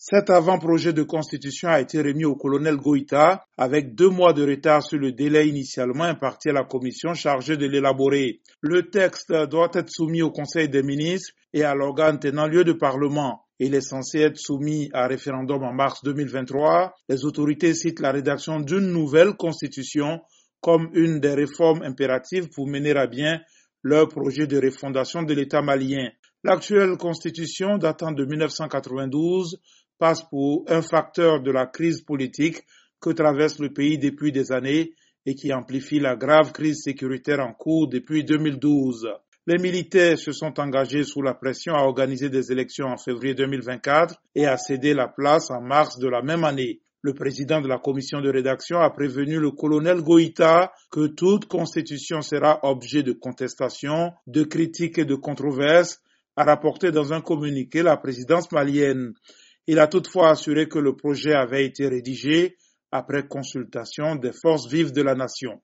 Cet avant-projet de constitution a été remis au colonel Goïta avec 2 mois de retard sur le délai initialement imparti à la commission chargée de l'élaborer. Le texte doit être soumis au Conseil des ministres et à l'organe tenant lieu de parlement. Il est censé être soumis à référendum en mars 2023. Les autorités citent la rédaction d'une nouvelle constitution comme une des réformes impératives pour mener à bien leur projet de refondation de l'État malien. L'actuelle constitution, datant de 1992, passe pour un facteur de la crise politique que traverse le pays depuis des années et qui amplifie la grave crise sécuritaire en cours depuis 2012. Les militaires se sont engagés sous la pression à organiser des élections en février 2024 et à céder la place en mars de la même année. Le président de la commission de rédaction a prévenu le colonel Goïta que toute constitution sera objet de contestation, de critiques et de controverses, a rapporté dans un communiqué la présidence malienne. Il a toutefois assuré que le projet avait été rédigé après consultation des forces vives de la nation.